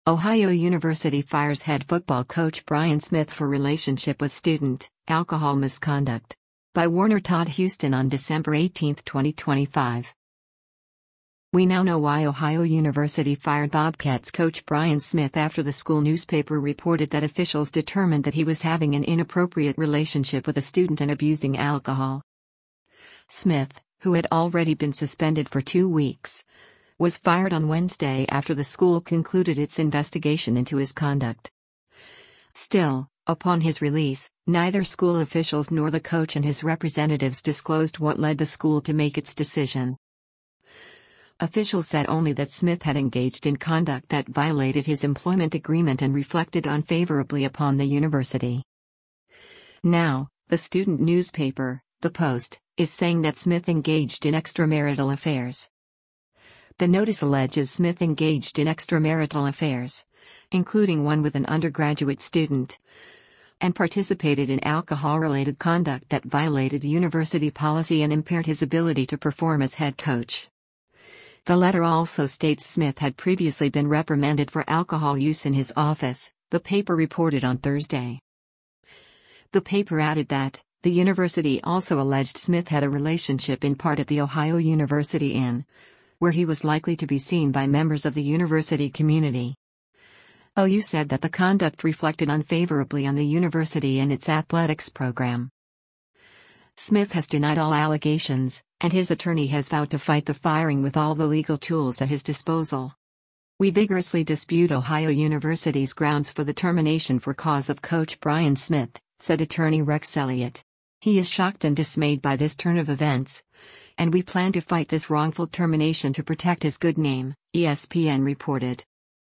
Ohio University fires head football coach Brian Smith for relationship with student, alcohol misconduct. By Warner Todd Houston on December 18, 2025. We now know why Ohio University fired Bobcats coach Brian Smith after the school newspaper reported that officials determined that he was having an inappropriate relationship with a student and abusing alcohol. Smith, who had already been suspended for 2 weeks, was fired on Wednesday after the school concluded its investigation into his conduct. Still, upon his release, neither school officials nor the coach and his representatives disclosed what led the school to make its decision. Officials said only that Smith had engaged in conduct that violated his employment agreement and reflected unfavorably upon the university. Now, the student newspaper, The Post, is saying that Smith engaged in extramarital affairs. The notice alleges Smith engaged in extramarital affairs, including one with an undergraduate student, and participated in alcohol-related conduct that violated university policy and impaired his ability to perform as head coach. The letter also states Smith had previously been reprimanded for alcohol use in his office, the paper reported on Thursday. The paper added that, the university also alleged Smith had a relationship in part at the Ohio University Inn, where he was likely to be seen by members of the university community. OU said that the conduct reflected unfavorably on the university and its athletics program. Smith has denied all allegations, and his attorney has vowed to fight the firing with all the legal tools at his disposal. We vigorously dispute Ohio University's grounds for the termination for cause of coach Brian Smith, said attorney Rex Elliott. He is shocked and dismayed by this turn of events, and we plan to fight this wrongful termination to protect his good name, ESPN reported.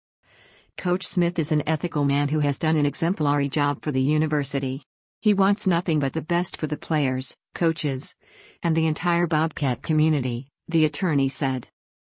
Coach Smith is an ethical man who has done an exemplary job for the university. He wants nothing but the best for the players, coaches, and the entire Bobcat community, the attorney said.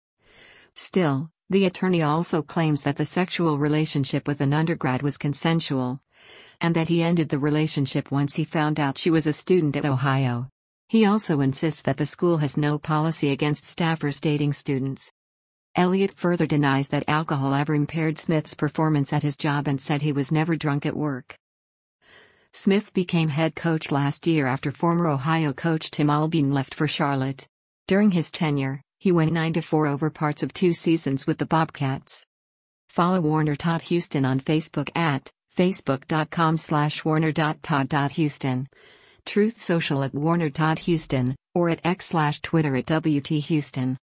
Still, the attorney also claims that the sexual relationship with an undergrad was consensual, and that he ended the relationship once he found out she was a student at Ohio. He also insists that the school has no policy against staffers dating students. Elliott further denies that alcohol ever impaired Smith's performance at his job and said he was never drunk at work. Smith became head coach last year after former Ohio coach Tim Albine left for Charlotte. During his tenure, he went 9-4 over parts of 2 seasons with the Bobcats. Follow Warner Todd Houston on Facebook at facebook.com/warner.todd.houston, Truth Social at Warner Todd Houston, or at X/Twitter at WT Houston.